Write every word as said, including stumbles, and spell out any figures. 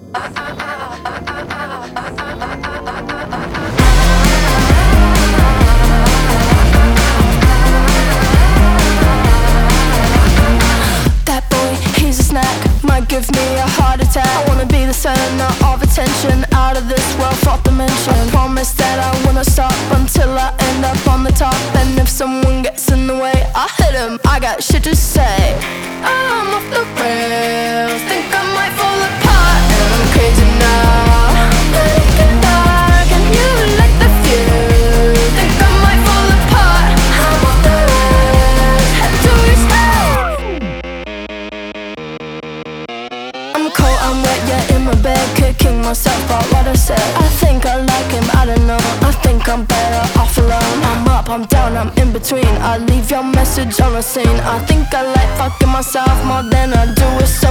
That boy, he's a snack, might give me a heart attack. I wanna be the center of attention, out of this world, fourth dimension. I promise that I wanna stop until I end up on the top. And if someone gets in the way, I'll hit him, I got shit to say. I'm off the rails, think I might fall apart, and I'm crazy now. Thinking dark, and you like the view. Think I might fall apart, I'm off the rails, head to your style. I'm cold, I'm wet, yeah, in my bed, kicking myself about what I said. I think I like him, I don't know, I think I'm better off alone. I'm up, I'm down, I'm in between, I leave your message on the scene. I think I like fucking myself more than I do with